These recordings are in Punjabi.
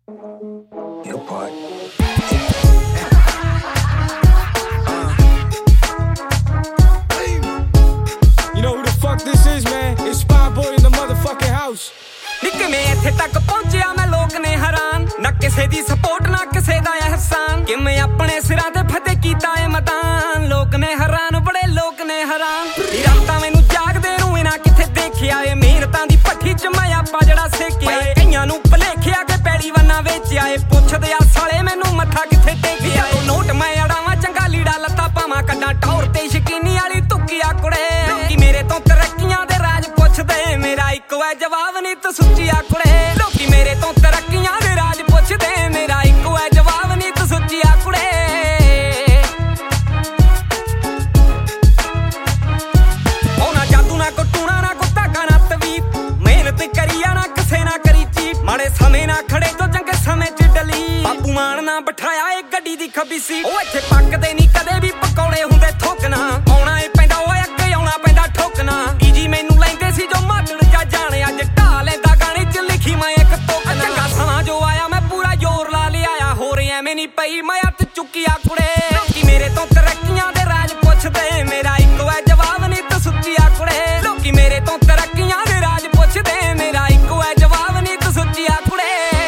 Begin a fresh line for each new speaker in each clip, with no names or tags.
Your part.
You know who the fuck this is, man? It's Spy Boy in the motherfucking house.
ਕਿਵੇਂ ਇੱਥੇ ਤੱਕ ਪਹੁੰਚਿਆ ਮੈਂ ਲੋਕ ਨੇ ਹੈਰਾਨ ਨਾ ਕਿਸੇ ਦੀ ਸਪੋਰਟ ਨਾ ਕਿਸੇ ਦਾ ਅਹਿਸਾਨ ਕਿਵੇਂ ਆਪਣੇ ਸਿਰਾਂ ਤੇ ਫਤਿਹ ਕੀਤਾ ਏ ਮੈਦਾਨ ਲੋਕ ਨੇ ਹੈਰਾਨ ਬੜੇ ਲੋਕ ਨੇ ਹੈਰਾਨ ਰਾਤਾਂ ਮੈਨੂੰ ਜਾਗਦੇ ਨੂੰ ਇਹਨਾਂ ਕਿੱਥੇ ਦੇਖਿਆ ਏ ਮਿਹਨਤਾਂ ਦੀ ਭੱਠੀ ਚ ਮੈਂ ਆਪਾ ਜਿਹੜਾ ਸੇਕਿਆ ਏ ਕਈਆਂ ਨੂੰ ਭਲੇਖਿਆ ਕਿ ਪੈੜੀ ਵੰਨਾ ਵੇਚਿਆ ਏ ਪੁੱਛਦੇ ਆ ਸਾਲੇ ਮੈਨੂੰ ਮੱਥਾ ਕਿੱਥੇ ਟੇਕਿਆ ਏ ਨੋਟ ਮੈਂ ਅੜਾਵਾਂ ਚੰਗਾ ਲੀੜਾ ਲੱਤਾ ਪਾਵਾਂ ਕੱਢਾਂ ਟੌਰ ਤੇ ਸ਼ਕੀਨੀ ਵਾਲੀ ਤੁੱਕੀਆ ਕੁੜੇ ਲੋਕੀ ਮੇਰੇ ਤੋਂ ਤਰੱਕੀਆਂ ਦੇ ਰਾਜ ਪੁੱਛਦੇ ਮੇਰਾ ਇੱਕੋ ਹੈ ਜਵਾਬ ਨੀ ਤੂੰ ਸੁੱਚੀਆ ਕੁੜੇ ਲੋਕੀ ਮੇਰੇ ਤੋਂ ਤਰੱਕੀਆਂ ਦੇ ਰਾਜ ਪੁੱਛਦੇ ਮੇਰਾ ਇੱਕੋ ਹੈ ਜਵਾਬ ਨੀ ਤੂੰ ਸੁੱਚੀਆ ਕੁੜੇ ਉਹ ਨਾ ਜਾਦੂ ਨਾ ਟੂਣਾ ਨਾ ਕੋ ਧਾਗਾ ਨਾ ਤਵੀਤ ਮਿਹਨਤ ਕਰੀਆ ਨਾ ਕਿਸੇ ਨਾ ਕਰੀ ਚੀਟ ਮਾੜੇ ਸਮੇਂ ਨਾ ਖੜੇ ਤੋਂ ਚੰਗੇ ਸਮੇਂ ਚ ਡਲੀ ਬਾਪੂ ਮਾਨ ਨਾ ਬਿਠਾਇਆ ਏ ਗੱਡੀ ਦੀ ਖੱਬੀ ਸੀਟ ਉਹ ਇੱਥੇ ਪੱਕਦੇ ਨਹੀਂ ਕਦੇ ਵੀ ਪਕੌੜੇ ਹੁੰਦੇ ਠੋਕਣਾ ਆਉਣਾ ਏ ਪੈਂਦਾ ਉਹ ਅੱਗੇ ਆਉਣਾ ਪੈਂਦਾ ਠੋਕਣਾ ਈਜੀ ਮੈਨੂੰ ਲੈਂਦੇ ਸੀ ਜੋ ਮਾਤੜ ਜਾ ਜਾਣੇ ਅੱਜ ਢਾ ਲੈਂਦਾ ਗਾਣੇ ਚ ਲਿਖੀ ਮੈਂ ਇੱਕ ਤੋਕਣਾ ਚੰਗਾ ਸਮਾਂ ਜੋ ਆਇਆ ਮੈਂ ਪੂਰਾ ਜ਼ੋਰ ਲਾ ਲਿਆਇਆ ਹੋਰ ਐਵੇਂ ਨਹੀਂ ਪਈ ਮੈਂ ਹੱਥ ਚੁੱਕਿਆ ਕੁੜੇ ਲੋਕੀ ਮੇਰੇ ਤੋਂ ਤਰੱਕੀਆਂ ਦੇ ਰਾਜ ਪੁੱਛਦੇ ਮੇਰਾ ਇੱਕੋ ਹੈ ਜਵਾਬ ਨੀ ਤੂੰ ਸੁੱਚੀਆ ਕੁੜੇ ਲੋਕੀ ਮੇਰੇ ਤੋਂ ਤਰੱਕੀਆਂ ਦੇ ਰਾਜ ਪੁੱਛਦੇ ਮੇਰਾ ਇੱਕੋ ਹੈ ਜਵਾਬ ਨੀ ਤੂੰ ਸੁੱਚੀਆ ਕੁੜੇ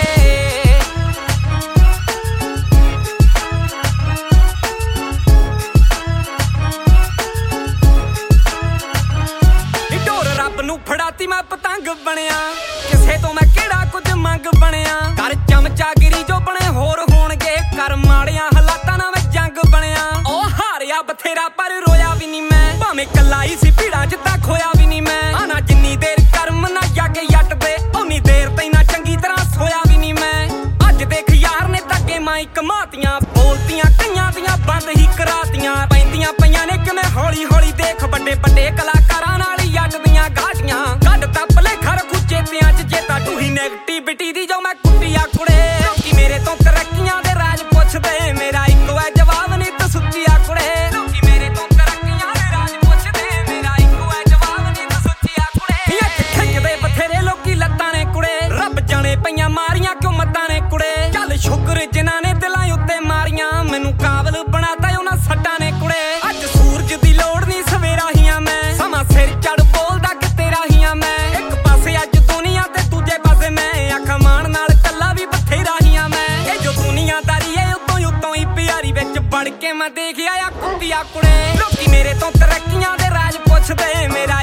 ਨੂੰ ਫੜਾਤੀ ਮੈਂ ਪਤੰਗ ਬਣਿਆ ਕਿਸੇ ਤੋਂ ਮੈਂ ਕਿਹੜਾ ਕੁਝ ਮੰਗ ਬਣਿਆ ਕਰ ਚਮਚਾਗਿਰੀ ਜੋ ਬਣੇ ਹੋਰ ਹੋਣਗੇ ਕਰ ਮਾੜੀਆਂ ਹਾਲਾਤਾਂ ਨਾਲ ਮੈਂ ਜੰਗ ਬਣਿਆ ਉਹ ਹਾਰਿਆ ਬਥੇਰਾ ਪਰ ਰੋਇਆ ਵੀ ਨਹੀਂ ਮੈਂ ਭਾਵੇਂ ਕੱਲਾ ਹੀ ਸੀ ਭੀੜਾਂ ਚ ਤਾਂ ਖੋਇਆ ਵੀ ਨਹੀਂ ਮੈਂ ਆਣਾ ਜਿੰਨੀ ਦੇਰ ਕਰਮ ਨਾ ਜਾਗੇ ਜੱਟ ਦੇ ਉਨੀ ਦੇਰ ਤੈਨਾਂ ਚੰਗੀ ਤਰ੍ਹਾਂ ਸੋਇਆ ਵੀ ਨਹੀਂ ਮੈਂ ਅੱਜ ਦੇਖ ਯਾਰ ਨੇ ਧੱਕੇ ਮਾਈ ਕਮਾਤੀਆਂ ਬੋਲਤੀਆਂ ਕਈਆਂ ਦੀਆਂ ਬੰਦ ਹੀ ਕਰਾਤੀਆਂ ਪੈਂਦੀਆਂ ਪਈਆਂ ਨੇ ਕਿਵੇਂ ਹੌਲੀ ਹੌਲੀ ਦੇਖ ਵੱਡੇ ਵੱਡੇ ਕਲਾਕਾਰਾਂ ਨਾਲ ਹੀ ਜੱਟ ਦੀਆਂ ਗਾਟੀਆਂ ਕੱਢ ਤਾਂ ਭਲੇਖਾ ਰੱਖੂ ਚੇਤਿਆਂ ਚ ਜੇ ਤਾਂ ਟੂਹੀ ਨੈਗੇਟਿਵਿਟੀ ਦੀ ਜੋ ਮੈਂ ਕੁੱਟੀਆ ਕੁੜੇ ਲੋਕੀ ਮੇਰੇ ਤੋਂ ਤਰੱਕੀਆਂ ਦੇ ਰਾਜ ਪੁੱਛਦੇ ਮੇਰਾ ਇੱਕੋ ਹੈ ਜਵਾਬ ਨੀ ਤੂੰ ਸੁੱਚੀਆ ਕੁੜੇ ਲੋਕੀ ਮੇਰੇ ਤੋਂ ਤਰੱਕੀਆਂ ਦੇ ਰਾਜ ਪੁੱਛਦੇ ਮੇਰਾ ਇੱਕੋ ਹੈ ਜਵਾਬ ਨੀ ਤੂੰ ਸੁੱਚੀਆ ਕੁੜੇ ਇੱਥੇ ਖਿੱਚਦੇ ਬਥੇਰੇ ਲੋਕੀ ਲੱਤਾਂ ਨੇ ਕੁੜੇ ਰੱਬ ਜਾਣੇ ਪਈਆਂ ਮਾਰੀਆਂ ਕਿਉਂ ਮੱਤਾਂ ਨੇ ਕੁੜੇ ਚੱਲ ਸ਼ੁਕਰ ਜਿਨ੍ਹਾਂ ਨੇ ਦਿਲਾਂ ਉੱਤੇ ਮਾਰੀਆਂ ਮੈਨੂੰ ਕਾਬਲ ਬਣਾਤਾ ਉਹਨਾਂ ਸੱਟਾਂ ਨੇ ਕੁੜੇ ਅੱਜ ਸੂਰਜ ਦੀ ਲੋੜ ਨਹੀਂ ਸਵੇਰਾ ਹੀਆਂ ਮੈਂ ਸਮਾਂ ਸਿਰ ਚੜ ਬੋਲਦਾ ਕਿ ਤੇਰਾ ਹੀਆਂ ਮੈਂ ਇੱਕ ਪਾਸੇ ਅੱਜ ਦੁਨੀਆ ਤੇ ਦੂਜੇ ਪਾਸੇ ਮੈਂ ਅੱਖ ਮਾਣ ਨਾਲ ਕੱਲਾ ਵੀ ਬਥੇਰਾ ਹੀਆਂ ਮੈਂ ਇਹ ਜੋ ਦੁਨੀਆਦਾਰੀ ਏ ਉਤੋਂ ਹੀ ਪਿਆਰੀ ਵਿੱਚ ਵੜ ਕੇ ਮੈਂ ਦੇਖਿਆ ਆ ਕੁੱਤੀਆ ਕੁੜੇ ਲੋਕੀ ਮੇਰੇ ਤੋਂ ਤਰੱਕੀਆਂ ਦੇ ਰਾਜ ਪੁੱਛਦੇ ਮੇਰਾ